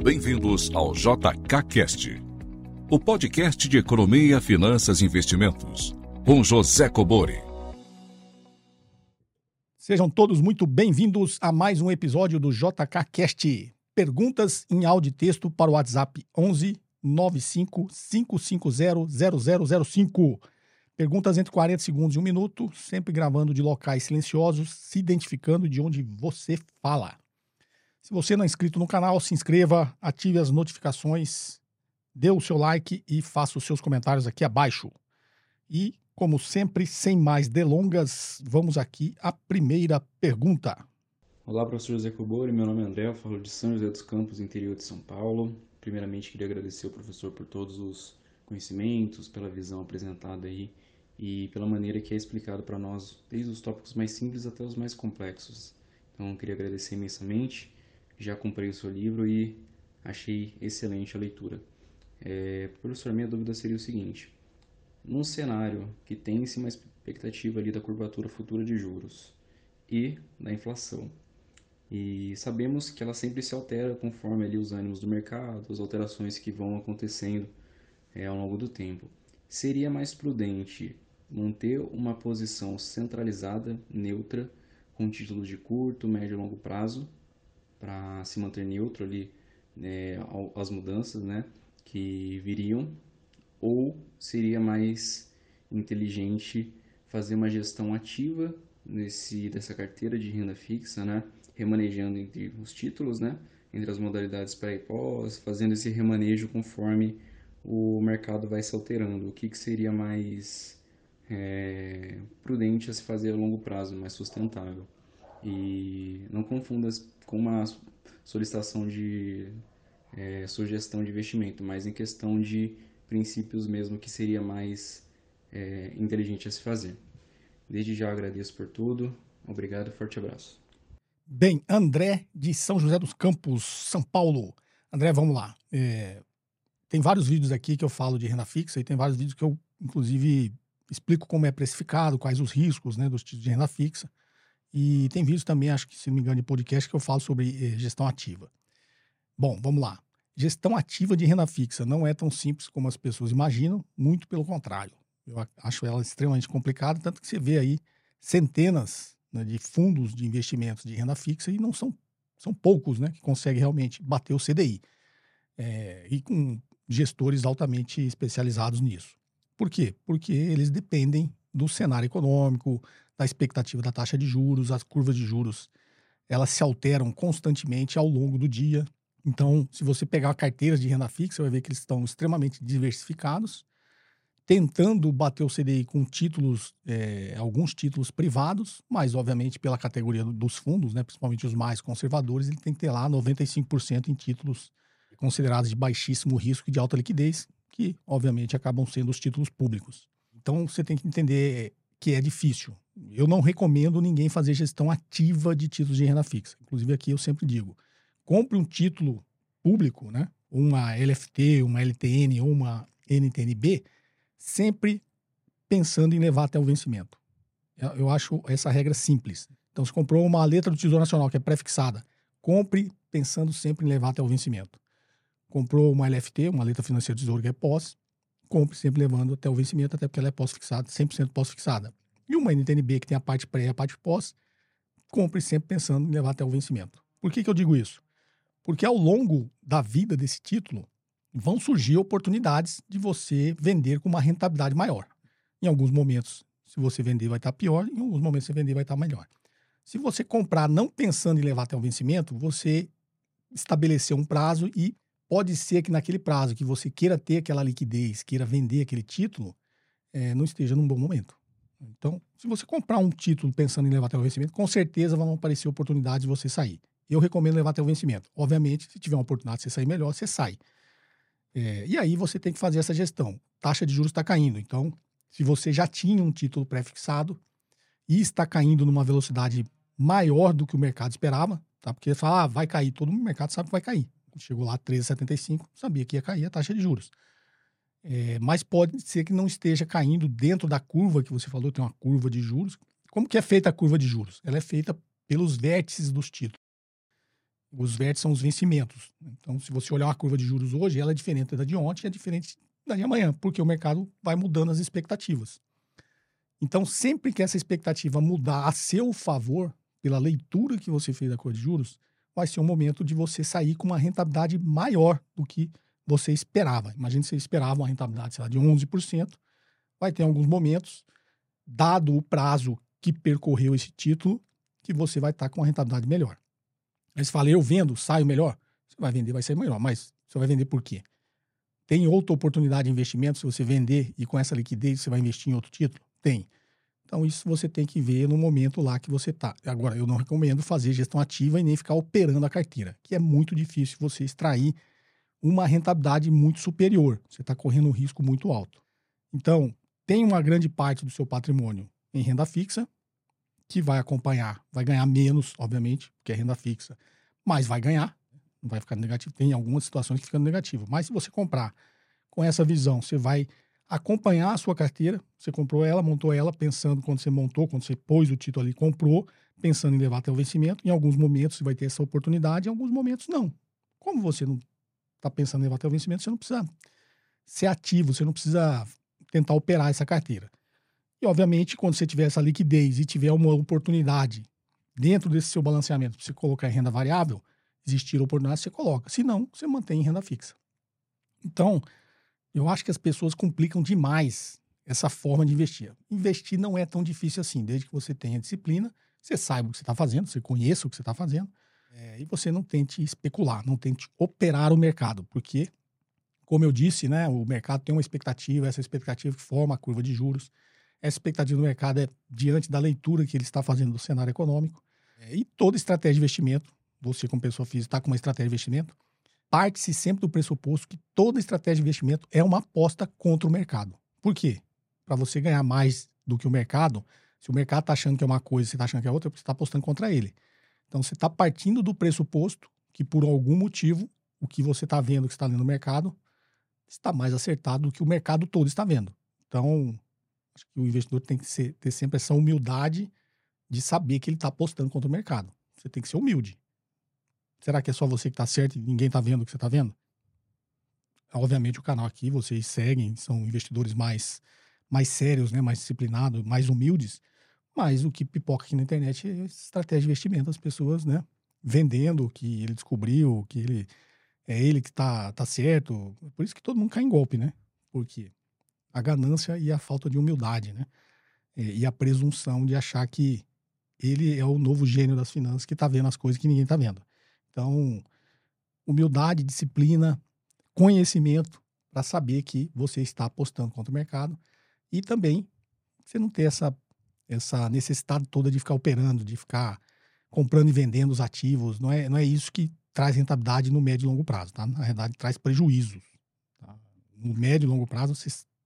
Bem-vindos ao JKCast, o podcast de economia, finanças e investimentos, com José Cobori. Sejam todos muito bem-vindos a mais um episódio do JKCast. Perguntas em áudio e texto para o WhatsApp 11 95 550 0005. Perguntas entre 40 segundos e 1 minuto, sempre gravando de locais silenciosos, se identificando de onde você fala. Se você não é inscrito no canal, se inscreva, ative as notificações, dê o seu like e faça os seus comentários aqui abaixo. E, como sempre, sem mais delongas, vamos aqui à primeira pergunta. Olá, professor José Cobori, meu nome é André, eu falo de São José dos Campos, interior de São Paulo. Primeiramente, queria agradecer ao professor por todos os conhecimentos, pela visão apresentada aí e pela maneira que é explicado para nós, desde os tópicos mais simples até os mais complexos. Então, queria agradecer imensamente. Já comprei o seu livro e achei excelente a leitura. Professor, minha dúvida seria o seguinte: num cenário que tem-se uma expectativa ali da curvatura futura de juros e da inflação, e sabemos que ela sempre se altera conforme ali os ânimos do mercado, as alterações que vão acontecendo ao longo do tempo, seria mais prudente manter uma posição centralizada, neutra, com títulos de curto, médio e longo prazo, para se manter neutro ali às mudanças que viriam, ou seria mais inteligente fazer uma gestão ativa dessa carteira de renda fixa, remanejando entre os títulos, entre as modalidades pré e pós, fazendo esse remanejo conforme o mercado vai se alterando? O que seria mais prudente a se fazer a longo prazo, mais sustentável? E não confunda com uma solicitação de sugestão de investimento, mas em questão de princípios mesmo, que seria mais inteligente a se fazer. Desde já agradeço por tudo. Obrigado e forte abraço. Bem, André de São José dos Campos, São Paulo. André, vamos lá. Tem vários vídeos aqui que eu falo de renda fixa e tem vários vídeos que eu, inclusive, explico como é precificado, quais os riscos dos títulos de renda fixa. E tem vídeos também, acho que, se não me engano, de podcast que eu falo sobre gestão ativa. Bom, vamos lá. Gestão ativa de renda fixa não é tão simples como as pessoas imaginam, muito pelo contrário. Eu acho ela extremamente complicada, tanto que você vê aí centenas de fundos de investimentos de renda fixa e não são poucos que conseguem realmente bater o CDI. E com gestores altamente especializados nisso. Por quê? Porque eles dependem do cenário econômico, da expectativa da taxa de juros. As curvas de juros, elas se alteram constantemente ao longo do dia. Então, se você pegar carteiras de renda fixa, você vai ver que eles estão extremamente diversificados, tentando bater o CDI com títulos, alguns títulos privados, mas, obviamente, pela categoria dos fundos, principalmente os mais conservadores, ele tem que ter lá 95% em títulos considerados de baixíssimo risco e de alta liquidez, que, obviamente, acabam sendo os títulos públicos. Então, você tem que entender que é difícil. Eu não recomendo ninguém fazer gestão ativa de títulos de renda fixa. Inclusive, aqui eu sempre digo, compre um título público, uma LFT, uma LTN ou uma NTNB, sempre pensando em levar até o vencimento. Eu acho essa regra simples. Então, se comprou uma letra do Tesouro Nacional que é pré-fixada, compre pensando sempre em levar até o vencimento. Comprou uma LFT, uma letra financeira do Tesouro que é pós, compre sempre levando até o vencimento, até porque ela é pós-fixada, 100% pós-fixada. E uma NTNB que tem a parte pré e a parte pós, compre sempre pensando em levar até o vencimento. Por que eu digo isso? Porque ao longo da vida desse título, vão surgir oportunidades de você vender com uma rentabilidade maior. Em alguns momentos, se você vender, vai estar pior. Em alguns momentos, se você vender, vai estar melhor. Se você comprar não pensando em levar até o vencimento, você estabeleceu um prazo e pode ser que naquele prazo que você queira ter aquela liquidez, queira vender aquele título, não esteja num bom momento. Então, se você comprar um título pensando em levar até o vencimento, com certeza vão aparecer oportunidades de você sair. Eu recomendo levar até o vencimento. Obviamente, se tiver uma oportunidade de você sair melhor, você sai. E aí você tem que fazer essa gestão. Taxa de juros está caindo. Então, se você já tinha um título pré-fixado e está caindo numa velocidade maior do que o mercado esperava, tá? Porque você fala, vai cair, todo o mercado sabe que vai cair. Chegou lá 13,75, sabia que ia cair a taxa de juros. Mas pode ser que não esteja caindo dentro da curva que você falou, tem uma curva de juros. Como que é feita a curva de juros? Ela é feita pelos vértices dos títulos. Os vértices são os vencimentos. Então, se você olhar uma curva de juros hoje, ela é diferente da de ontem, é diferente da de amanhã, porque o mercado vai mudando as expectativas. Então, sempre que essa expectativa mudar a seu favor, pela leitura que você fez da curva de juros, vai ser um momento de você sair com uma rentabilidade maior do que você esperava. Imagina se você esperava uma rentabilidade, sei lá, de 11%, vai ter alguns momentos, dado o prazo que percorreu esse título, que você vai estar com uma rentabilidade melhor. Aí você fala, eu vendo, saio melhor? Você vai vender, vai sair melhor, mas você vai vender por quê? Tem outra oportunidade de investimento se você vender e com essa liquidez você vai investir em outro título? Tem. Então isso você tem que ver no momento lá que você está. Agora, eu não recomendo fazer gestão ativa e nem ficar operando a carteira, que é muito difícil você extrair uma rentabilidade muito superior. Você está correndo um risco muito alto. Então, tem uma grande parte do seu patrimônio em renda fixa, que vai acompanhar, vai ganhar menos, obviamente, porque é renda fixa, mas vai ganhar, não vai ficar negativo. Tem algumas situações que ficam negativas, mas se você comprar com essa visão, você vai acompanhar a sua carteira, você comprou ela, montou ela, pensando quando você montou, quando você pôs o título ali, comprou, pensando em levar até o vencimento. Em alguns momentos você vai ter essa oportunidade, em alguns momentos não. Como você não está pensando em levar até o vencimento, você não precisa ser ativo, você não precisa tentar operar essa carteira. E, obviamente, quando você tiver essa liquidez e tiver uma oportunidade dentro desse seu balanceamento para você colocar em renda variável, existir oportunidade, você coloca. Se não, você mantém em renda fixa. Então, eu acho que as pessoas complicam demais essa forma de investir. Investir não é tão difícil assim, desde que você tenha disciplina, você saiba o que você está fazendo, você conheça o que você está fazendo, e você não tente especular, não tente operar o mercado, porque, como eu disse, né, o mercado tem uma expectativa, essa expectativa que forma a curva de juros. Essa expectativa do mercado é diante da leitura que ele está fazendo do cenário econômico. E toda estratégia de investimento, você como pessoa física está com uma estratégia de investimento, parte-se sempre do pressuposto que toda estratégia de investimento é uma aposta contra o mercado. Por quê? Para você ganhar mais do que o mercado, se o mercado está achando que é uma coisa e você está achando que é outra, você está apostando contra ele. Então você está partindo do pressuposto que por algum motivo, o que você está vendo, o que está lendo no mercado, está mais acertado do que o mercado todo está vendo. Então, acho que o investidor tem que ter sempre essa humildade de saber que ele está apostando contra o mercado. Você tem que ser humilde. Será que é só você que está certo e ninguém está vendo o que você está vendo? Obviamente o canal aqui, vocês seguem, são investidores mais sérios, né? Mais disciplinados, mais humildes, mas o que pipoca aqui na internet é estratégia de investimento, as pessoas, né, vendendo o que ele descobriu, que ele que tá certo. Por isso que todo mundo cai em golpe, né? Porque a ganância e a falta de humildade, né? E a presunção de achar que ele é o novo gênio das finanças que tá vendo as coisas que ninguém tá vendo. Então, humildade, disciplina, conhecimento para saber que você está apostando contra o mercado e também você não ter essa necessidade toda de ficar operando, de ficar comprando e vendendo os ativos. Não é isso que traz rentabilidade no médio e longo prazo, tá? Na verdade, traz prejuízos. Tá? No médio e longo prazo,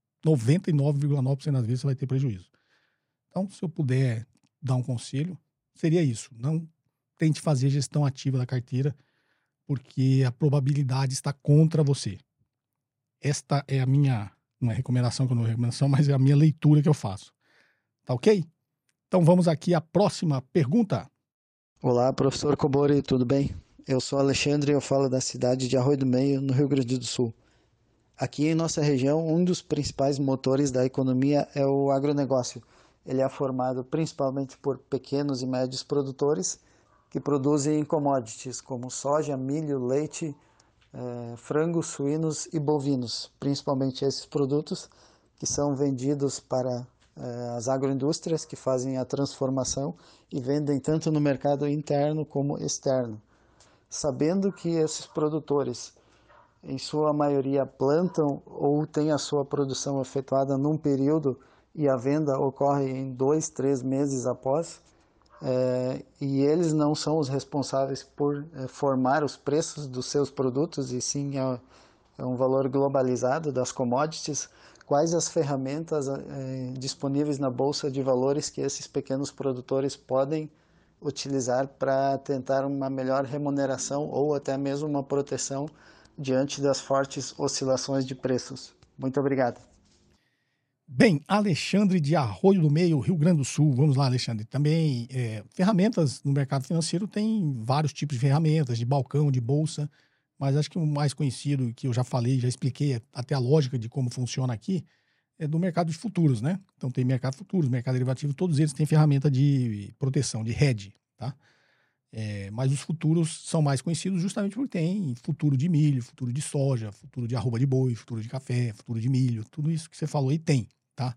99,9% das vezes você vai ter prejuízo. Então, se eu puder dar um conselho, seria isso. Não tente fazer gestão ativa da carteira, porque a probabilidade está contra você. Esta é a minha, não é recomendação, que eu não é recomendação, mas é a minha leitura que eu faço. Tá ok? Então vamos aqui à próxima pergunta. Olá, professor Cobori, tudo bem? Eu sou Alexandre e eu falo da cidade de Arroio do Meio, no Rio Grande do Sul. Aqui em nossa região, um dos principais motores da economia é o agronegócio. Ele é formado principalmente por pequenos e médios produtores que produzem commodities como soja, milho, leite, frangos, suínos e bovinos. Principalmente esses produtos que são vendidos para as agroindústrias que fazem a transformação e vendem tanto no mercado interno como externo. Sabendo que esses produtores, em sua maioria, plantam ou têm a sua produção efetuada num período e a venda ocorre em 2, 3 meses após, e eles não são os responsáveis por formar os preços dos seus produtos, e sim é um valor globalizado das commodities. Quais as ferramentas disponíveis na Bolsa de Valores que esses pequenos produtores podem utilizar para tentar uma melhor remuneração ou até mesmo uma proteção diante das fortes oscilações de preços? Muito obrigado. Bem, Alexandre de Arroio do Meio, Rio Grande do Sul. Vamos lá, Alexandre. Também ferramentas no mercado financeiro tem vários tipos de ferramentas, de balcão, de bolsa, mas acho que o mais conhecido, que eu já falei, já expliquei até a lógica de como funciona aqui, é do mercado de futuros, né? Então tem mercado futuros, mercado derivativo, todos eles têm ferramenta de proteção, de hedge, tá? Mas os futuros são mais conhecidos justamente porque tem futuro de milho, futuro de soja, futuro de arroba de boi, futuro de café, futuro de milho, tudo isso que você falou aí tem, tá?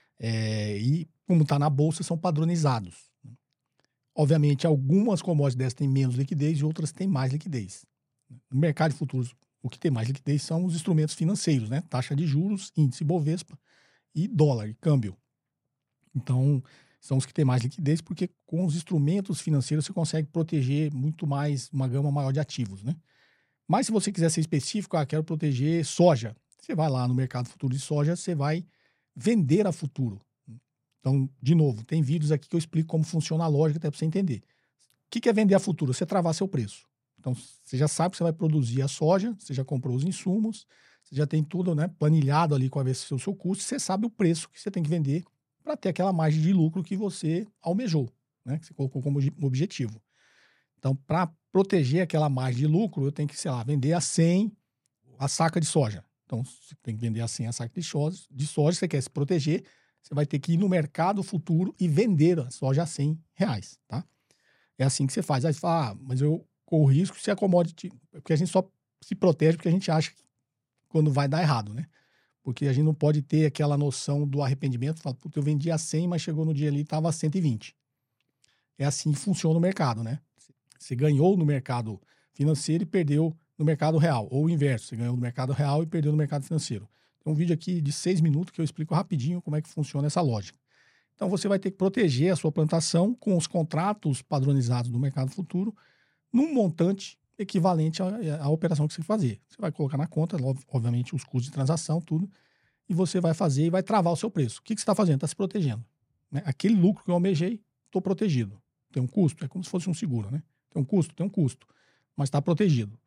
E como está na bolsa, são padronizados. Obviamente, algumas commodities dessas têm menos liquidez e outras têm mais liquidez. No mercado de futuros, o que tem mais liquidez são os instrumentos financeiros, né? Taxa de juros, índice Bovespa e dólar, e câmbio. Então, são os que têm mais liquidez, porque com os instrumentos financeiros você consegue proteger muito mais, uma gama maior de ativos, né? Mas se você quiser ser específico, quero proteger soja. Você vai lá no mercado futuro de soja, você vai vender a futuro. Então, de novo, tem vídeos aqui que eu explico como funciona a lógica até para você entender. O que é vender a futuro? Você travar seu preço. Então, você já sabe que você vai produzir a soja, você já comprou os insumos, você já tem tudo, né, planilhado ali qual vai ser o seu custo, você sabe o preço que você tem que vender para ter aquela margem de lucro que você almejou, né, que você colocou como objetivo. Então, para proteger aquela margem de lucro, eu tenho que, sei lá, vender a 100 a saca de soja. Então, você tem que vender a 100 a saca de soja, você quer se proteger, você vai ter que ir no mercado futuro e vender a soja a R$100, tá? É assim que você faz. Aí você fala, mas eu corro risco se a commodity... Porque a gente só se protege porque a gente acha que quando vai dar errado, né? Porque a gente não pode ter aquela noção do arrependimento. Fala, puta, eu vendi a 100, mas chegou no dia ali e estava a 120. É assim que funciona o mercado, né? Você ganhou no mercado financeiro e perdeu no mercado real. Ou o inverso, você ganhou no mercado real e perdeu no mercado financeiro. Tem um vídeo aqui de 6 minutos que eu explico rapidinho como é que funciona essa lógica. Então, você vai ter que proteger a sua plantação com os contratos padronizados do mercado futuro num montante equivalente à operação que você fazer. Você vai colocar na conta, obviamente, os custos de transação, tudo, e você vai fazer e vai travar o seu preço. O que você está fazendo? Está se protegendo, né? Aquele lucro que eu almejei, estou protegido. Tem um custo? É como se fosse um seguro, né? Tem um custo? Tem um custo, mas está protegido.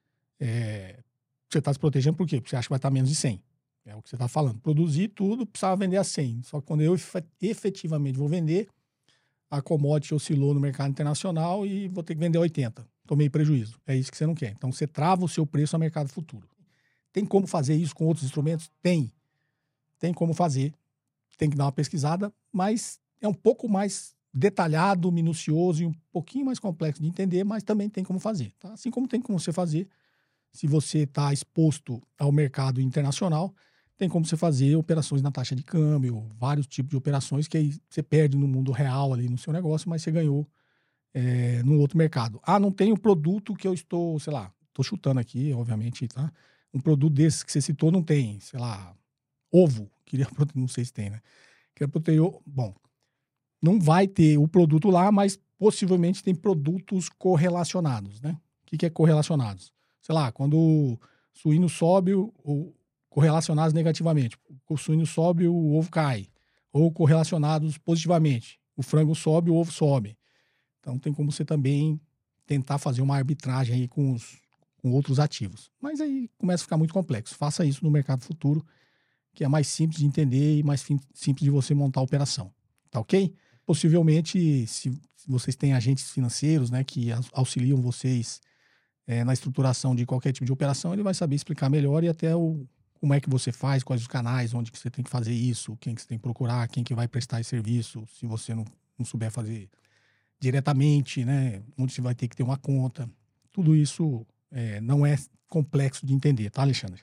Você está se protegendo por quê? Porque você acha que vai estar menos de 100. É o que você está falando. Produzir tudo, precisava vender a 100. Só que quando eu efetivamente vou vender, a commodity oscilou no mercado internacional e vou ter que vender 80. Tomei prejuízo. É isso que você não quer. Então, você trava o seu preço ao mercado futuro. Tem como fazer isso com outros instrumentos? Tem. Tem como fazer. Tem que dar uma pesquisada, mas é um pouco mais detalhado, minucioso e um pouquinho mais complexo de entender, mas também tem como fazer. Tá? Assim como tem como você fazer se você está exposto ao mercado internacional, tem como você fazer operações na taxa de câmbio, vários tipos de operações que aí você perde no mundo real ali no seu negócio, mas você ganhou no outro mercado. Não tem o produto que eu estou, sei lá, estou chutando aqui, obviamente, tá? Um produto desses que você citou não tem, sei lá, ovo, não sei se tem, né? Queria proteger, bom, não vai ter o produto lá, mas possivelmente tem produtos correlacionados, né? O que é correlacionados? Sei lá, quando o suíno sobe, ou correlacionados negativamente. O suíno sobe, o ovo cai. Ou correlacionados positivamente. O frango sobe, o ovo sobe. Então tem como você também tentar fazer uma arbitragem aí com outros ativos. Mas aí começa a ficar muito complexo. Faça isso no mercado futuro, que é mais simples de entender e mais simples de você montar a operação. Tá ok? Possivelmente, se vocês têm agentes financeiros, né, que auxiliam vocês na estruturação de qualquer tipo de operação, ele vai saber explicar melhor e até como é que você faz, quais os canais, onde que você tem que fazer isso, quem que você tem que procurar, quem que vai prestar esse serviço, se você não souber fazer diretamente, né, onde você vai ter que ter uma conta. Tudo isso não é complexo de entender, tá, Alexandre?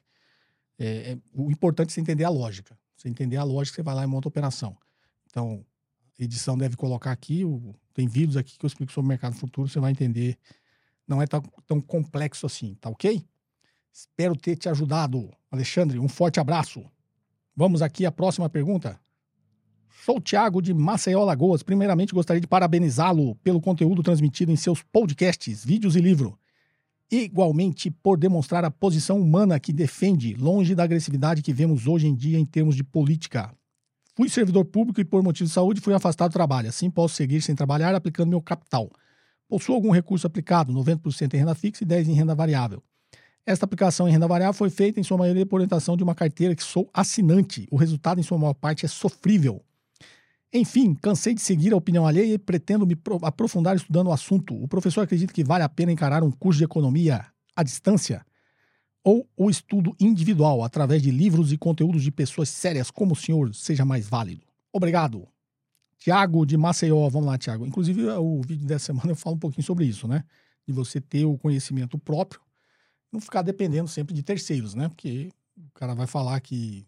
O importante é você entender a lógica. Você entender a lógica, você vai lá e monta a operação. Então, a edição deve colocar aqui, tem vídeos aqui que eu explico sobre o mercado futuro, você vai entender. Não é tão complexo assim, tá ok? Espero ter te ajudado, Alexandre. Um forte abraço. Vamos aqui à próxima pergunta. Sou o Thiago de Maceió, Alagoas. Primeiramente, gostaria de parabenizá-lo pelo conteúdo transmitido em seus podcasts, vídeos e livro. Igualmente, por demonstrar a posição humana que defende, longe da agressividade que vemos hoje em dia em termos de política. Fui servidor público e, por motivo de saúde, fui afastado do trabalho. Assim, posso seguir sem trabalhar aplicando meu capital. Possuo algum recurso aplicado, 90% em renda fixa e 10% em renda variável. Esta aplicação em renda variável foi feita, em sua maioria, por orientação de uma carteira que sou assinante. O resultado, em sua maior parte, é sofrível. Enfim, cansei de seguir a opinião alheia e pretendo me aprofundar estudando o assunto. O professor acredita que vale a pena encarar um curso de economia à distância ou o estudo individual através de livros e conteúdos de pessoas sérias como o senhor seja mais válido. Obrigado. Tiago de Maceió, vamos lá, Tiago. Inclusive, o vídeo dessa semana eu falo um pouquinho sobre isso, né? De você ter o conhecimento próprio, não ficar dependendo sempre de terceiros, né? Porque o cara vai falar que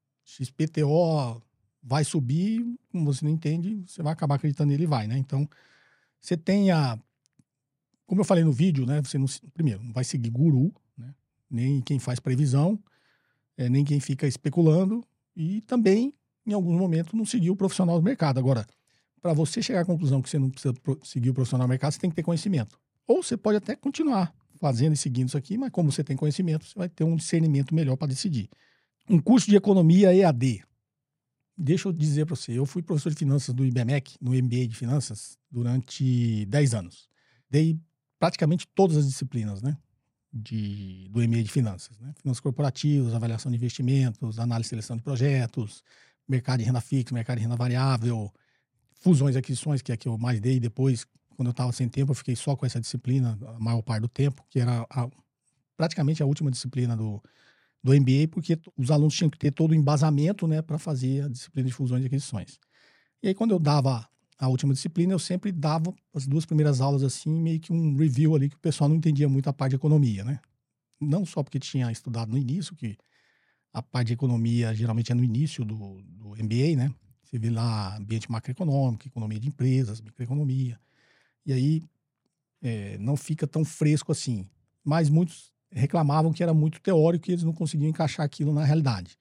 XPTO vai subir, como você não entende, você vai acabar acreditando nele e vai, né? Então, você tenha, como eu falei no vídeo, né? Você não, primeiro, não vai seguir guru, né? Nem quem faz previsão, nem quem fica especulando e também, em alguns momentos, não seguir o profissional do mercado. Agora, para você chegar à conclusão que você não precisa seguir o profissional do mercado, você tem que ter conhecimento. Ou você pode até continuar fazendo e seguindo isso aqui, mas como você tem conhecimento, você vai ter um discernimento melhor para decidir. Um curso de economia EAD. Deixa eu dizer para você, eu fui professor de finanças do IBMEC, no MBA de finanças, durante 10 anos. Dei praticamente todas as disciplinas, né, do MBA de finanças, né? Finanças corporativas, avaliação de investimentos, análise e seleção de projetos, mercado de renda fixa, mercado de renda variável, fusões e aquisições, que é a que eu mais dei. Depois, quando eu estava sem tempo, eu fiquei só com essa disciplina a maior parte do tempo, que era praticamente a última disciplina do MBA, porque os alunos tinham que ter todo o embasamento, né, para fazer a disciplina de fusões e aquisições. E aí, quando eu dava a última disciplina, eu sempre dava as 2 primeiras aulas, assim, meio que um review ali, que o pessoal não entendia muito a parte de economia, né? Não só porque tinha estudado no início, que a parte de economia geralmente é no início do MBA, né? Você vê lá ambiente macroeconômico, economia de empresas, microeconomia. E aí não fica tão fresco assim. Mas muitos reclamavam que era muito teórico e eles não conseguiam encaixar aquilo na realidade.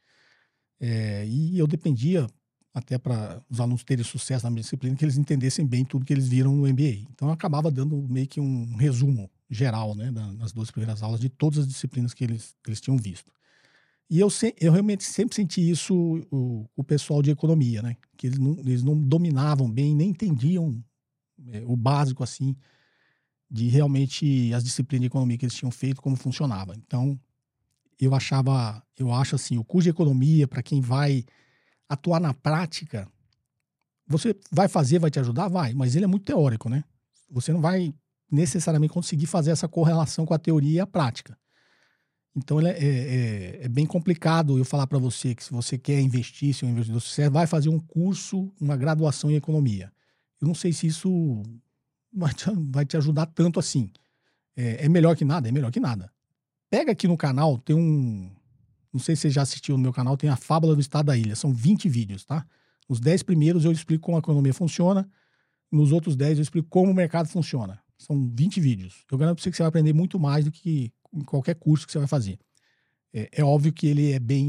E eu dependia, até para os alunos terem sucesso na minha disciplina, que eles entendessem bem tudo que eles viram no MBA. Então eu acabava dando meio que um resumo geral, né, nas 2 primeiras aulas de todas as disciplinas que eles tinham visto. E eu realmente sempre senti isso, o pessoal de economia, né? Que eles não dominavam bem, nem entendiam o básico, assim, de realmente as disciplinas de economia que eles tinham feito, como funcionava. Então, eu acho assim, o curso de economia, para quem vai atuar na prática, você vai fazer, vai te ajudar? Vai, mas ele é muito teórico, né? Você não vai necessariamente conseguir fazer essa correlação com a teoria e a prática. Então, é bem complicado eu falar para você que se você quer investir, se é um investidor de sucesso, vai fazer um curso, uma graduação em economia. Eu não sei se isso vai te ajudar tanto assim. É melhor que nada? É melhor que nada. Pega aqui no canal, tem não sei se você já assistiu no meu canal, tem a Fábula do Estado da Ilha. São 20 vídeos, tá? Os 10 primeiros eu explico como a economia funciona. Nos outros 10 eu explico como o mercado funciona. São 20 vídeos. Eu garanto para você que você vai aprender muito mais do que em qualquer curso que você vai fazer. É óbvio que ele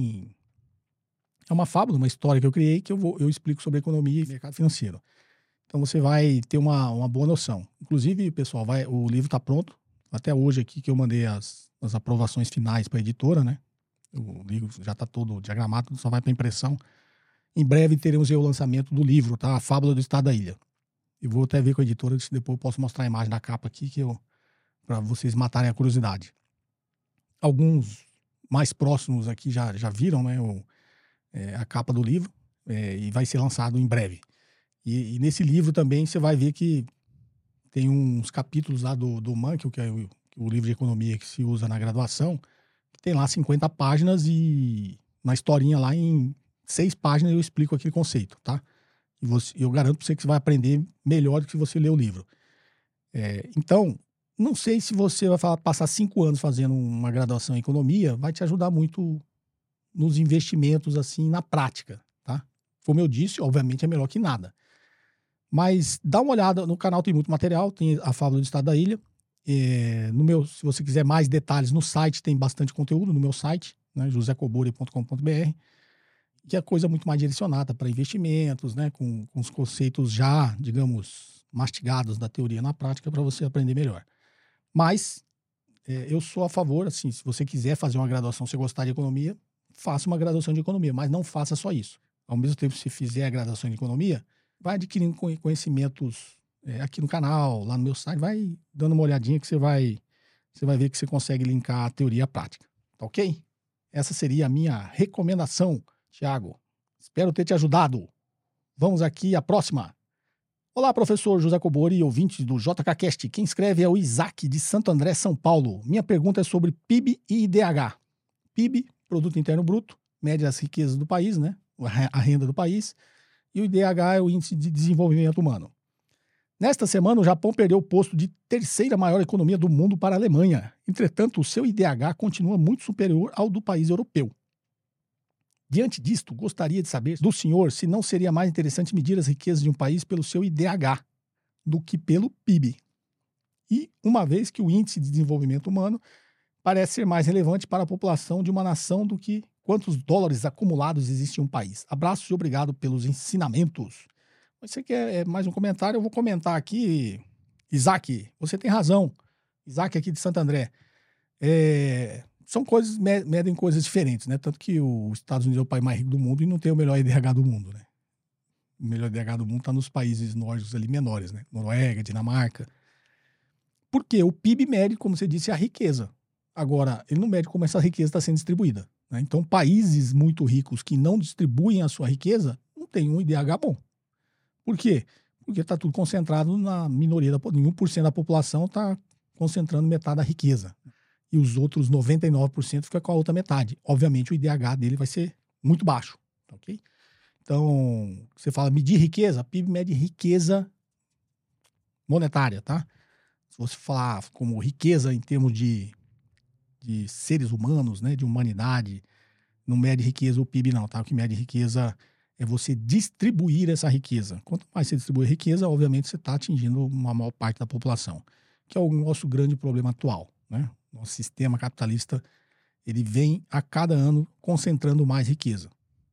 é uma fábula, uma história que eu criei, que eu explico sobre economia e mercado financeiro. Então você vai ter uma boa noção. Inclusive, pessoal, o livro está pronto. Até hoje aqui que eu mandei as aprovações finais para a editora, né? O livro já está todo diagramado, só vai para impressão. Em breve teremos o lançamento do livro, tá? A Fábula do Estado da Ilha. Eu vou até ver com a editora, se depois eu posso mostrar a imagem da capa aqui, para vocês matarem a curiosidade. Alguns mais próximos aqui já viram, né, a capa do livro, e vai ser lançado em breve. E nesse livro também você vai ver que tem uns capítulos lá do Mankell, que é o livro de economia que se usa na graduação, que tem lá 50 páginas e na historinha lá em 6 páginas eu explico aquele conceito, tá? E eu garanto para você que você vai aprender melhor do que se você ler o livro. Então, não sei se você vai passar 5 anos fazendo uma graduação em economia, vai te ajudar muito nos investimentos, assim, na prática, tá? Como eu disse, obviamente é melhor que nada. Mas dá uma olhada, no canal tem muito material, tem a Fábula do Estado da Ilha. Se você quiser mais detalhes, no site tem bastante conteúdo, no meu site, né, josecobori.com.br, que é coisa muito mais direcionada para investimentos, né, com os conceitos já, digamos, mastigados da teoria na prática para você aprender melhor. Mas eu sou a favor, assim, se você quiser fazer uma graduação, se gostar de economia, faça uma graduação de economia, mas não faça só isso. Ao mesmo tempo que você fizer a graduação de economia, vai adquirindo conhecimentos aqui no canal, lá no meu site, vai dando uma olhadinha que você vai você vai ver que você consegue linkar a teoria à prática. Tá ok? Essa seria a minha recomendação, Thiago. Espero ter te ajudado. Vamos aqui à próxima. Olá, professor José Cobori, ouvinte do JKCast. Quem escreve é o Isaac, de Santo André, São Paulo. Minha pergunta é sobre PIB e IDH. PIB, Produto Interno Bruto, mede as riquezas do país, né? A renda do país. E o IDH é o Índice de Desenvolvimento Humano. Nesta semana, o Japão perdeu o posto de terceira maior economia do mundo para a Alemanha. Entretanto, o seu IDH continua muito superior ao do país europeu. Diante disto, gostaria de saber do senhor se não seria mais interessante medir as riquezas de um país pelo seu IDH do que pelo PIB. E uma vez que o Índice de Desenvolvimento Humano parece ser mais relevante para a população de uma nação do que quantos dólares acumulados existe em um país. Abraços e obrigado pelos ensinamentos. Você quer mais um comentário? Eu vou comentar aqui. Isaac, você tem razão. Isaac aqui de Santo André. São coisas, medem coisas diferentes, né? Tanto que os Estados Unidos é o país mais rico do mundo e não tem o melhor IDH do mundo, né? O melhor IDH do mundo está nos países nórdicos ali menores, né? Noruega, Dinamarca. Porque o PIB mede, como você disse, a riqueza. Agora, ele não mede como essa riqueza está sendo distribuída, né? Então, países muito ricos que não distribuem a sua riqueza não têm um IDH bom. Por quê? Porque está tudo concentrado na minoria, em 1% da população está concentrando metade da riqueza. E os outros 99% fica com a outra metade. Obviamente, o IDH dele vai ser muito baixo. Ok? Então, você fala medir riqueza, PIB mede riqueza monetária, tá? Se você falar como riqueza em termos de seres humanos, né, de humanidade, não mede riqueza o PIB não, tá? O que mede riqueza é você distribuir essa riqueza. Quanto mais você distribui riqueza, obviamente você está atingindo uma maior parte da população, que é o nosso grande problema atual, né? Nosso sistema capitalista, ele vem a cada ano concentrando mais riqueza.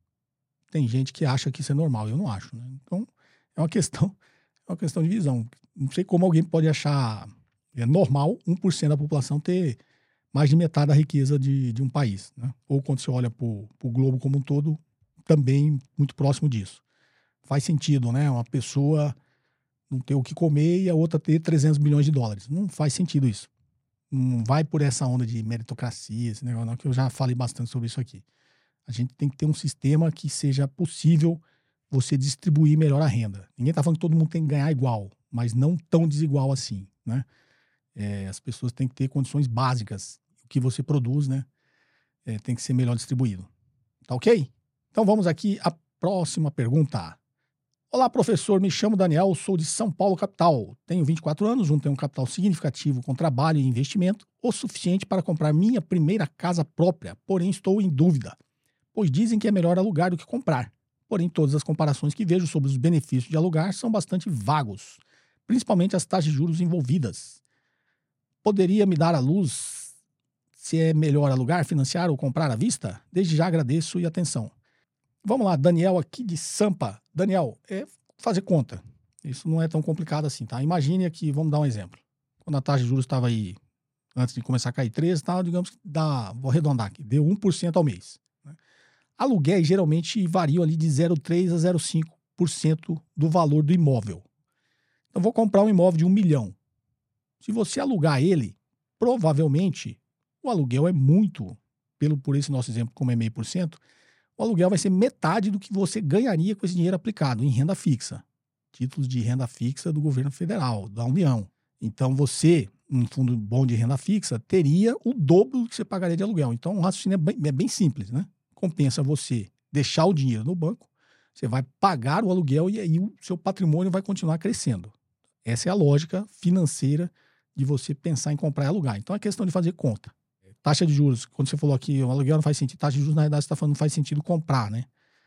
Tem gente que acha que isso é normal, eu não acho, né? Então, é uma questão de visão. Não sei como alguém pode achar normal 1% da população ter mais de metade da riqueza de um país, né? Ou quando você olha para o globo como um todo, também muito próximo disso. Faz sentido, né? Uma pessoa não ter o que comer e a outra ter 300 bilhões de dólares. Não faz sentido isso. Não vai por essa onda de meritocracia, esse negócio não, que eu já falei bastante sobre isso aqui. A gente tem que ter um sistema que seja possível você distribuir melhor a renda. Ninguém está falando que todo mundo tem que ganhar igual, mas não tão desigual assim, né? As pessoas têm que ter condições básicas. O que você produz, né? Tem que ser melhor distribuído. Tá ok? Então vamos aqui à próxima pergunta. Olá, professor, me chamo Daniel, sou de São Paulo, capital. Tenho 24 anos, juntei um capital significativo com trabalho e investimento, o suficiente para comprar minha primeira casa própria, porém estou em dúvida, pois dizem que é melhor alugar do que comprar. Porém, todas as comparações que vejo sobre os benefícios de alugar são bastante vagos, principalmente as taxas de juros envolvidas. Poderia me dar à luz se é melhor alugar, financiar ou comprar à vista? Desde já agradeço e atenção. Vamos lá, Daniel aqui de Sampa. Daniel, é fazer conta. Isso não é tão complicado assim, tá? Imagine aqui, vamos dar um exemplo. Quando a taxa de juros estava aí, antes de começar a cair 13, tá, digamos que vou arredondar aqui, deu 1% ao mês. Né? Aluguéis geralmente variam ali de 0,3% a 0,5% do valor do imóvel. Então, vou comprar um imóvel de 1 milhão. Se você alugar ele, provavelmente, o aluguel é muito, por esse nosso exemplo, como é 0,5%, o aluguel vai ser metade do que você ganharia com esse dinheiro aplicado em renda fixa. Títulos de renda fixa do governo federal, da União. Então você, um fundo bom de renda fixa, teria o dobro do que você pagaria de aluguel. Então o raciocínio é bem simples, né? Compensa você deixar o dinheiro no banco, você vai pagar o aluguel e aí o seu patrimônio vai continuar crescendo. Essa é a lógica financeira de você pensar em comprar e alugar. Então é questão de fazer conta. Taxa de juros, quando você falou aqui, o aluguel não faz sentido. Taxa de juros, na verdade, você está falando não faz sentido comprar, né?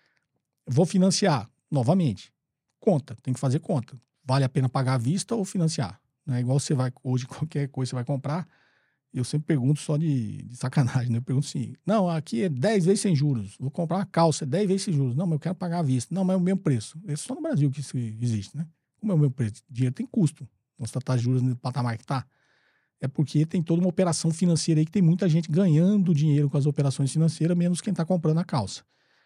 Vou financiar, novamente. Conta, tem que fazer conta. Vale a pena pagar à vista ou financiar? Não é igual você vai, hoje, qualquer coisa você vai comprar, eu sempre pergunto só de sacanagem, né? Eu pergunto assim, não, aqui é 10 vezes sem juros. Vou comprar uma calça, é 10 vezes sem juros. Não, mas eu quero pagar à vista. Não, mas é o mesmo preço. É só no Brasil que isso existe, né? Como é o mesmo preço? Dinheiro tem custo. Nossa taxa de juros no patamar que está. É porque tem toda uma operação financeira aí que tem muita gente ganhando dinheiro com as operações financeiras, menos quem está comprando a calça.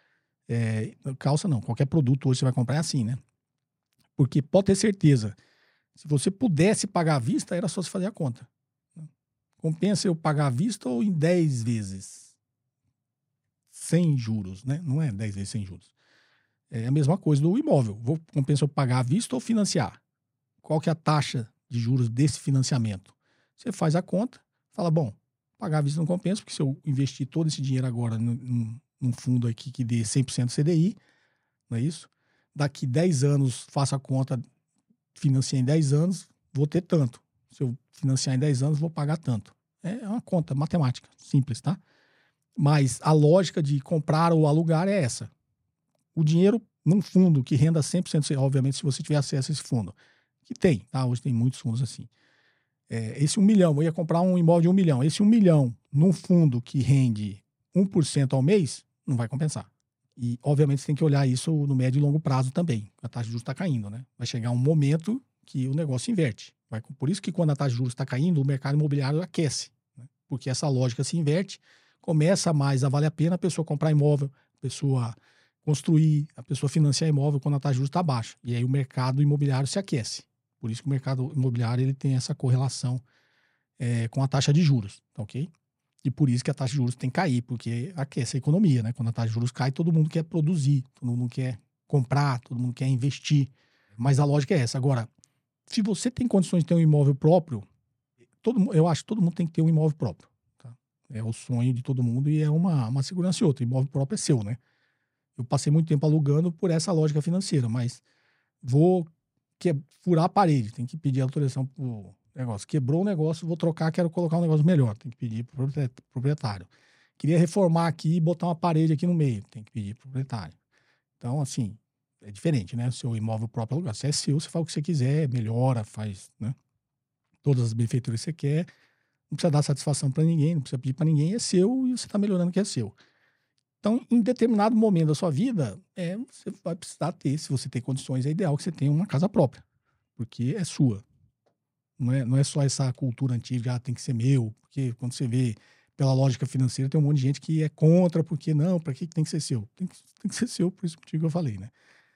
Calça não, qualquer produto hoje você vai comprar é assim, né? Porque pode ter certeza, se você pudesse pagar à vista, era só você fazer a conta. Compensa eu pagar à vista ou em 10 vezes? Sem juros, né? Não é 10 vezes sem juros. É a mesma coisa do imóvel. Compensa eu pagar à vista ou financiar? Qual que é a taxa de juros desse financiamento? Você faz a conta, fala, bom, pagar à vista não compensa, porque se eu investir todo esse dinheiro agora num fundo aqui que dê 100% CDI, não é isso? Daqui 10 anos, faço a conta, financiei em 10 anos, vou ter tanto. Se eu financiar em 10 anos, vou pagar tanto. É uma conta matemática, simples, tá? Mas a lógica de comprar ou alugar é essa. O dinheiro num fundo que renda 100%, obviamente, se você tiver acesso a esse fundo, que tem, tá? Hoje tem muitos fundos assim. Esse 1 milhão, eu ia comprar um imóvel de 1 milhão. Esse 1 milhão num fundo que rende 1% ao mês, não vai compensar. E, obviamente, você tem que olhar isso no médio e longo prazo também. A taxa de juros está caindo, né? Vai chegar um momento que o negócio inverte. Por isso que quando a taxa de juros está caindo, o mercado imobiliário aquece, né? Porque essa lógica se inverte, começa mais a valer a pena a pessoa comprar imóvel, a pessoa construir, a pessoa financiar imóvel quando a taxa de juros está baixa. E aí o mercado imobiliário se aquece. Por isso que o mercado imobiliário ele tem essa correlação com a taxa de juros, tá ok? E por isso que a taxa de juros tem que cair, porque aquece a economia, né? Quando a taxa de juros cai, todo mundo quer produzir, todo mundo quer comprar, todo mundo quer investir. Mas a lógica é essa. Agora, se você tem condições de ter um imóvel próprio, eu acho que todo mundo tem que ter um imóvel próprio. Tá? É o sonho de todo mundo e é uma segurança e outra. O imóvel próprio é seu, né? Eu passei muito tempo alugando por essa lógica financeira, mas vou furar a parede, tem que pedir autorização pro negócio. Quebrou o negócio, vou trocar, quero colocar um negócio melhor, tem que pedir pro proprietário. Queria reformar aqui e botar uma parede aqui no meio, tem que pedir pro proprietário. Então, assim, é diferente, né? O seu imóvel próprio alugar. Se é seu, você faz o que você quiser, melhora, faz, né? Todas as benfeitorias que você quer. Não precisa dar satisfação para ninguém, não precisa pedir para ninguém, é seu e você está melhorando o que é seu. Então, em determinado momento da sua vida, você vai precisar ter, se você tem condições, é ideal que você tenha uma casa própria, porque é sua. Não é só essa cultura antiga, tem que ser meu, porque quando você vê pela lógica financeira, tem um monte de gente que é contra, porque não, para que tem que ser seu? Tem que ser seu, por isso que eu falei, né?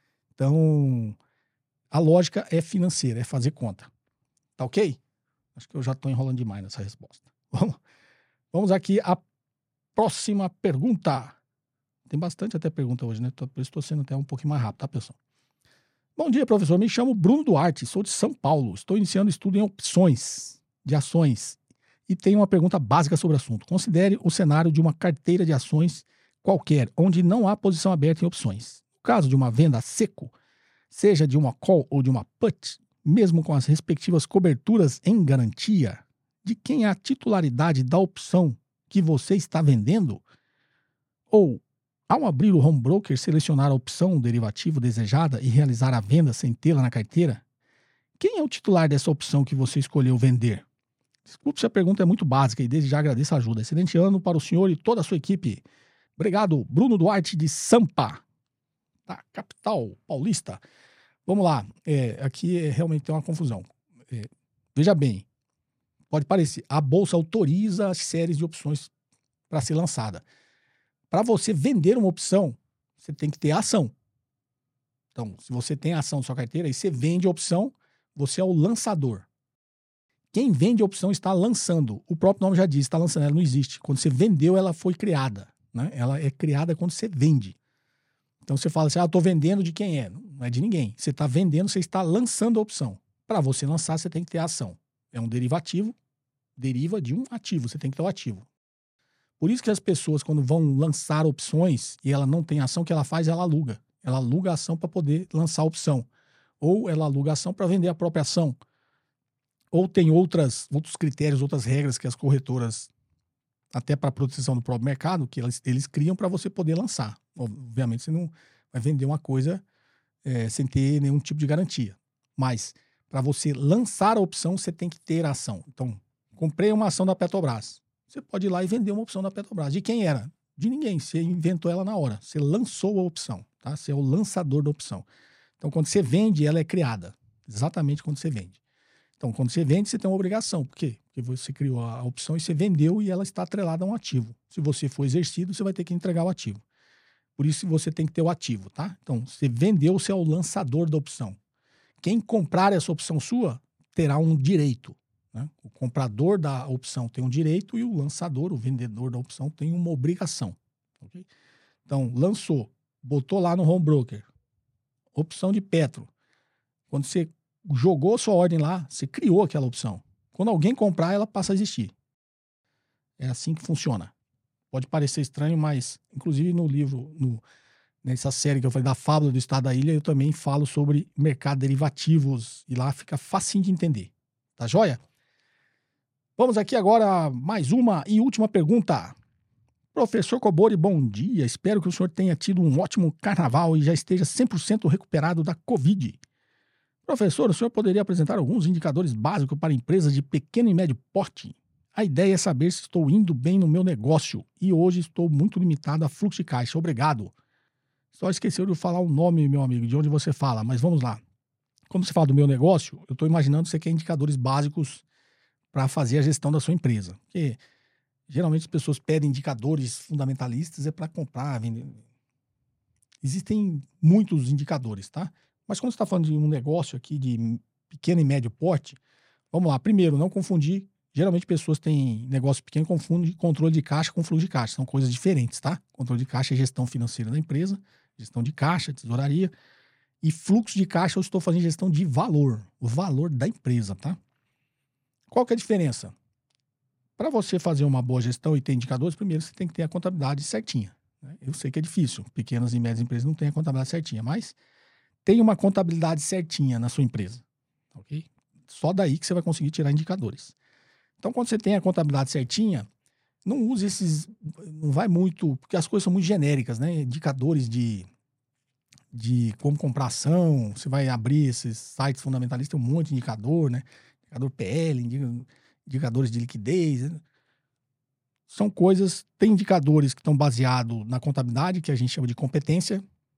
Então, a lógica é financeira, é fazer conta. Tá ok? Acho que eu já estou enrolando demais nessa resposta. Vamos aqui à próxima pergunta. Tem bastante até pergunta hoje, né? Por isso estou sendo até um pouquinho mais rápido, tá, pessoal? Bom dia, professor. Me chamo Bruno Duarte, sou de São Paulo. Estou iniciando estudo em opções de ações e tenho uma pergunta básica sobre o assunto. Considere o cenário de uma carteira de ações qualquer, onde não há posição aberta em opções. No caso de uma venda a seco, seja de uma call ou de uma put, mesmo com as respectivas coberturas em garantia, de quem é a titularidade da opção que você está vendendo? Ou, ao abrir o home broker, selecionar a opção derivativo desejada e realizar a venda sem tê-la na carteira? Quem é o titular dessa opção que você escolheu vender? Desculpe se a pergunta é muito básica e desde já agradeço a ajuda. Excelente ano para o senhor e toda a sua equipe. Obrigado, Bruno Duarte de Sampa, da capital paulista. Vamos lá, aqui realmente tem uma confusão. Veja bem, pode parecer, a Bolsa autoriza as séries de opções para ser lançada. Para você vender uma opção, você tem que ter a ação. Então, se você tem a ação na sua carteira e você vende a opção, você é o lançador. Quem vende a opção está lançando. O próprio nome já diz, está lançando, ela não existe. Quando você vendeu, ela foi criada, né? Ela é criada quando você vende. Então você fala assim, estou vendendo de quem é? Não é de ninguém. Você está vendendo, você está lançando a opção. Para você lançar, você tem que ter a ação. É um derivativo, deriva de um ativo, você tem que ter o ativo. Por isso que as pessoas, quando vão lançar opções e ela não tem ação, o que ela faz? Ela aluga. Ela aluga a ação para poder lançar a opção. Ou ela aluga a ação para vender a própria ação. Ou tem outros critérios, outras regras que as corretoras, até para a proteção do próprio mercado, que eles criam para você poder lançar. Obviamente, você não vai vender uma coisa sem ter nenhum tipo de garantia. Mas, para você lançar a opção, você tem que ter a ação. Então, comprei uma ação da Petrobras. Você pode ir lá e vender uma opção da Petrobras. De quem era? De ninguém. Você inventou ela na hora. Você lançou a opção. Tá? Você é o lançador da opção. Então, quando você vende, ela é criada. Exatamente quando você vende. Então, quando você vende, você tem uma obrigação. Por quê? Porque você criou a opção e você vendeu e ela está atrelada a um ativo. Se você for exercido, você vai ter que entregar o ativo. Por isso, você tem que ter o ativo, tá? Então, você vendeu, você é o lançador da opção. Quem comprar essa opção sua terá um direito, né? O comprador da opção tem um direito e o lançador, o vendedor da opção, tem uma obrigação. Okay? Então, lançou, botou lá no home broker, opção de Petro. Quando você jogou sua ordem lá, você criou aquela opção. Quando alguém comprar, ela passa a existir. É assim que funciona. Pode parecer estranho, mas, inclusive no livro, nessa série que eu falei da Fábula do Estado da Ilha, eu também falo sobre mercado de derivativos. E lá fica facinho de entender. Tá joia? Vamos aqui agora a mais uma e última pergunta. Professor Cobori, bom dia. Espero que o senhor tenha tido um ótimo carnaval e já esteja 100% recuperado da Covid. Professor, o senhor poderia apresentar alguns indicadores básicos para empresas de pequeno e médio porte? A ideia é saber se estou indo bem no meu negócio e hoje estou muito limitado a fluxo de caixa. Obrigado. Só esqueceu de falar o nome, meu amigo, de onde você fala, mas vamos lá. Quando você fala do meu negócio, eu estou imaginando que você quer indicadores básicos para fazer a gestão da sua empresa. Porque geralmente as pessoas pedem indicadores fundamentalistas para comprar, vender. Existem muitos indicadores, tá? Mas quando você está falando de um negócio aqui de pequeno e médio porte, vamos lá. Primeiro, não confundir. Geralmente pessoas têm negócio pequeno e confundem controle de caixa com fluxo de caixa. São coisas diferentes, tá? Controle de caixa é gestão financeira da empresa, gestão de caixa, tesouraria. E fluxo de caixa eu estou fazendo gestão de valor, o valor da empresa, tá? Qual que é a diferença? Para você fazer uma boa gestão e ter indicadores, primeiro você tem que ter a contabilidade certinha. Né? Eu sei que é difícil, pequenas e médias empresas não têm a contabilidade certinha, mas tem uma contabilidade certinha na sua empresa, ok? Só daí que você vai conseguir tirar indicadores. Então, quando você tem a contabilidade certinha, não use esses, não vai muito, porque as coisas são muito genéricas, né? Indicadores de como comprar ação, você vai abrir esses sites fundamentalistas, tem um monte de indicador, né? Indicador PL, indicadores de liquidez. Né? São coisas, tem indicadores que estão baseados na contabilidade, que a gente chama de competência.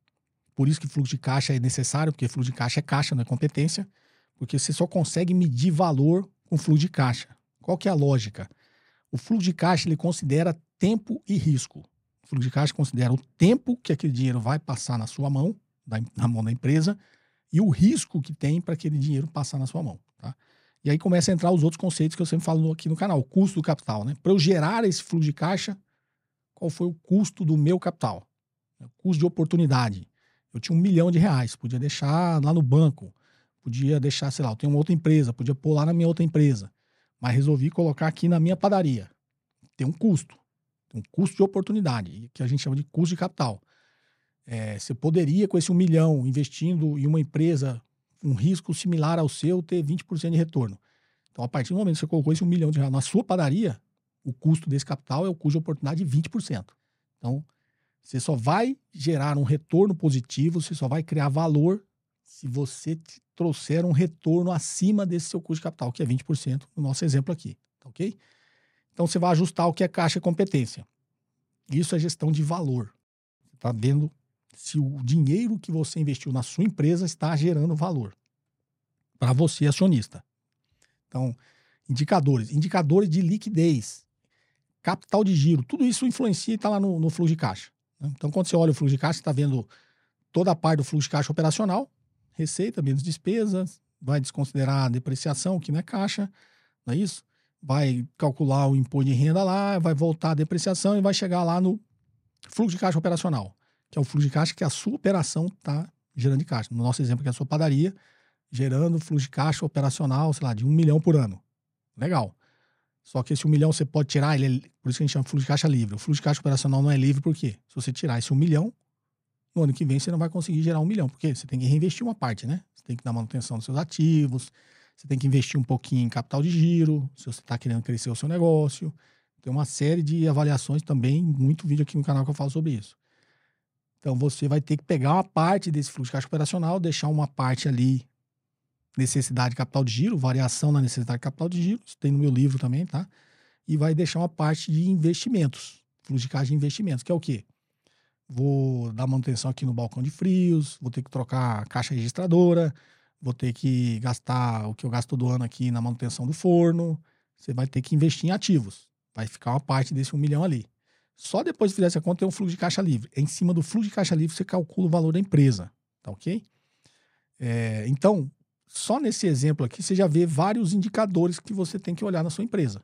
Por isso que fluxo de caixa é necessário, porque fluxo de caixa é caixa, não é competência. Porque você só consegue medir valor com fluxo de caixa. Qual que é a lógica? O fluxo de caixa ele considera tempo e risco. O fluxo de caixa considera o tempo que aquele dinheiro vai passar na sua mão, na mão da empresa, e o risco que tem para aquele dinheiro passar na sua mão. Tá? E aí começa a entrar os outros conceitos que eu sempre falo aqui no canal, o custo do capital. Né? Para eu gerar esse fluxo de caixa, qual foi o custo do meu capital? O custo de oportunidade. Eu tinha R$1 milhão, podia deixar lá no banco, podia deixar, sei lá, eu tenho uma outra empresa, podia pôr lá na minha outra empresa, mas resolvi colocar aqui na minha padaria. Tem um custo de oportunidade, que a gente chama de custo de capital. Você poderia, com esse R$1 milhão, investindo em uma empresa, um risco similar ao seu, ter 20% de retorno. Então, a partir do momento que você colocou esse R$1 milhão na sua padaria, o custo desse capital é o custo de oportunidade de 20%. Então, você só vai gerar um retorno positivo, você só vai criar valor se você trouxer um retorno acima desse seu custo de capital, que é 20% no nosso exemplo aqui, tá ok? Então, você vai ajustar o que é caixa e competência. Isso é gestão de valor. Você está vendo se o dinheiro que você investiu na sua empresa está gerando valor para você, acionista. Então, indicadores de liquidez, capital de giro, tudo isso influencia e está lá no fluxo de caixa. Então, quando você olha o fluxo de caixa, você está vendo toda a parte do fluxo de caixa operacional, receita menos despesas, vai desconsiderar a depreciação, que não é caixa, não é isso? Vai calcular o imposto de renda lá, vai voltar a depreciação e vai chegar lá no fluxo de caixa operacional, que é o fluxo de caixa que a sua operação está gerando de caixa. No nosso exemplo, que é a sua padaria, gerando fluxo de caixa operacional, sei lá, de R$1 milhão por ano. Legal. Só que esse R$1 milhão você pode tirar, por isso que a gente chama de fluxo de caixa livre. O fluxo de caixa operacional não é livre por quê? Se você tirar esse R$1 milhão, no ano que vem você não vai conseguir gerar R$1 milhão, porque você tem que reinvestir uma parte, né? Você tem que dar manutenção dos seus ativos, você tem que investir um pouquinho em capital de giro, se você está querendo crescer o seu negócio. Tem uma série de avaliações também, muito vídeo aqui no canal que eu falo sobre isso. Então você vai ter que pegar uma parte desse fluxo de caixa operacional, deixar uma parte ali, necessidade de capital de giro, variação na necessidade de capital de giro, isso tem no meu livro também, tá? E vai deixar uma parte de investimentos, fluxo de caixa de investimentos, que é o quê? Vou dar manutenção aqui no balcão de frios, vou ter que trocar a caixa registradora, vou ter que gastar o que eu gasto todo ano aqui na manutenção do forno. Você vai ter que investir em ativos. Vai ficar uma parte desse R$1 milhão ali. Só depois de fizer essa conta tem um fluxo de caixa livre. Em cima do fluxo de caixa livre você calcula o valor da empresa, tá ok? Então, só nesse exemplo aqui, você já vê vários indicadores que você tem que olhar na sua empresa.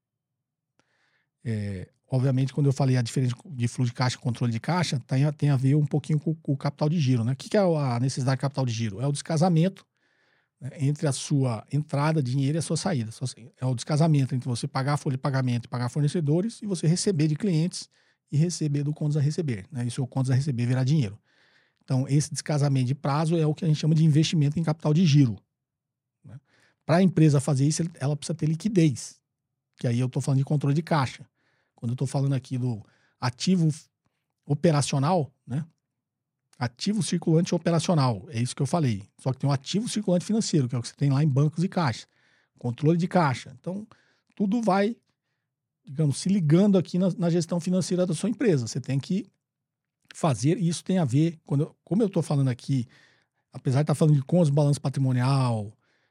Obviamente, quando eu falei a diferença de fluxo de caixa e controle de caixa, tem a ver um pouquinho com o capital de giro, né? O que é a necessidade de capital de giro? É o descasamento, né, entre a sua entrada de dinheiro e a sua saída. É o descasamento entre você pagar a folha de pagamento e pagar fornecedores e você receber de clientes e receber do contas a receber, né? E o seu contas a receber virar dinheiro. Então, esse descasamento de prazo é o que a gente chama de investimento em capital de giro, né? Para a empresa fazer isso, ela precisa ter liquidez, que aí eu estou falando de controle de caixa. Quando eu estou falando aqui do ativo operacional, né? Ativo circulante operacional, é isso que eu falei. Só que tem um ativo circulante financeiro, que é o que você tem lá em bancos e caixa. Controle de caixa. Então, tudo vai, digamos, se ligando aqui na gestão financeira da sua empresa. Você tem que fazer, e isso tem a ver, como eu estou falando aqui, apesar de estar falando de contas, balanço patrimonial,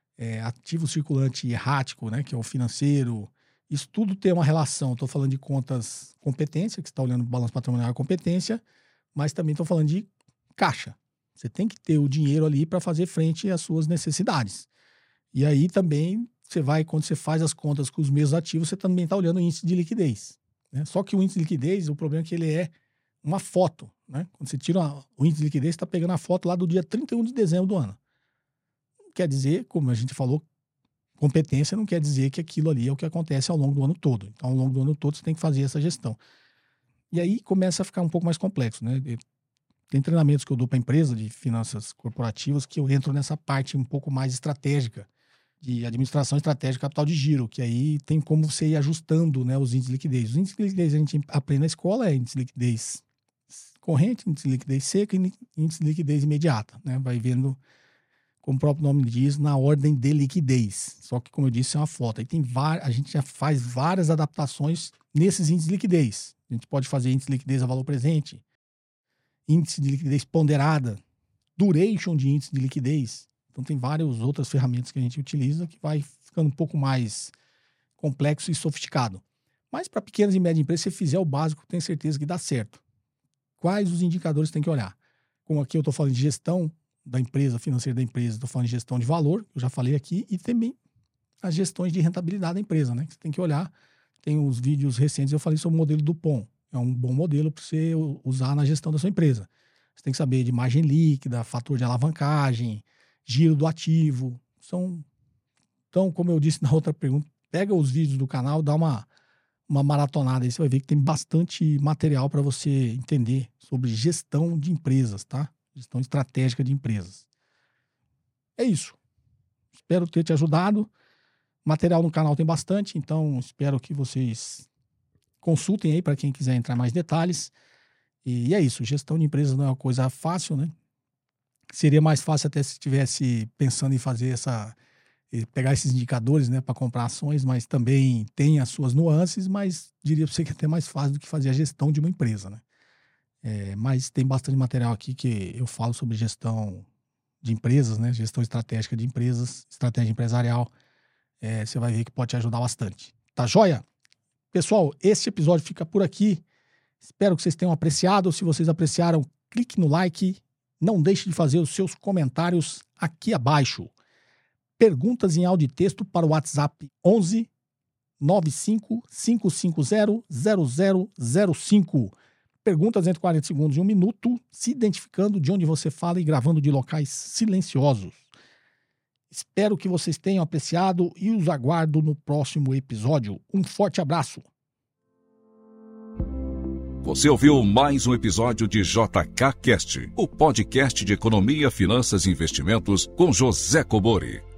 ativo circulante errático, né, que é o financeiro, isso tudo tem uma relação. Estou falando de contas competência, que você está olhando o balanço patrimonial e competência, mas também estou falando de caixa. Você tem que ter o dinheiro ali para fazer frente às suas necessidades. E aí também quando você faz as contas com os mesmos ativos, você também está olhando o índice de liquidez, né? Só que o índice de liquidez, o problema é que ele é uma foto, né? Quando você tira o índice de liquidez, você está pegando a foto lá do dia 31 de dezembro do ano. Não quer dizer, como a gente falou, competência não quer dizer que aquilo ali é o que acontece ao longo do ano todo. Então, ao longo do ano todo, você tem que fazer essa gestão. E aí começa a ficar um pouco mais complexo, né? Tem treinamentos que eu dou para a empresa de finanças corporativas que eu entro nessa parte um pouco mais estratégica, de administração estratégica capital de giro, que aí tem como você ir ajustando, né, os índices de liquidez. Os índices de liquidez a gente aprende na escola, índice de liquidez corrente, índice de liquidez seca e índice de liquidez imediata, né? Vai vendo, como o próprio nome diz, na ordem de liquidez. Só que, como eu disse, é uma foto. Aí a gente já faz várias adaptações nesses índices de liquidez. A gente pode fazer índice de liquidez a valor presente, índice de liquidez ponderada, duration de índice de liquidez. Então, tem várias outras ferramentas que a gente utiliza que vai ficando um pouco mais complexo e sofisticado. Mas para pequenas e médias empresas, se você fizer o básico, tenho certeza que dá certo. Quais os indicadores tem que olhar? Como aqui eu estou falando de gestão da empresa, financeira da empresa, estou falando de gestão de valor, eu já falei aqui, e também as gestões de rentabilidade da empresa, né? Você tem que olhar, tem uns vídeos recentes, eu falei sobre o modelo Dupont. É um bom modelo para você usar na gestão da sua empresa. Você tem que saber de margem líquida, fator de alavancagem, giro do ativo. Então, como eu disse na outra pergunta, pega os vídeos do canal, dá uma maratonada aí, você vai ver que tem bastante material para você entender sobre gestão de empresas, tá? Gestão estratégica de empresas. É isso. Espero ter te ajudado. Material no canal tem bastante, então espero que vocês consultem aí para quem quiser entrar em mais detalhes. E é isso. Gestão de empresas não é uma coisa fácil, né? Seria mais fácil até se estivesse pensando em fazer pegar esses indicadores, né, para comprar ações, mas também tem as suas nuances, mas diria para você que é até mais fácil do que fazer a gestão de uma empresa, né? Mas tem bastante material aqui que eu falo sobre gestão de empresas, né? Gestão estratégica de empresas, estratégia empresarial. Você vai ver que pode te ajudar bastante. Tá joia? Pessoal, esse episódio fica por aqui. Espero que vocês tenham apreciado. Se vocês apreciaram, clique no like. Não deixe de fazer os seus comentários aqui abaixo. Perguntas em áudio e texto para o WhatsApp 11 95 550 0005. Perguntas entre 40 segundos e 1 minuto, se identificando de onde você fala e gravando de locais silenciosos. Espero que vocês tenham apreciado e os aguardo no próximo episódio. Um forte abraço. Você ouviu mais um episódio de JK Cast, o podcast de economia, finanças e investimentos com José Cobori.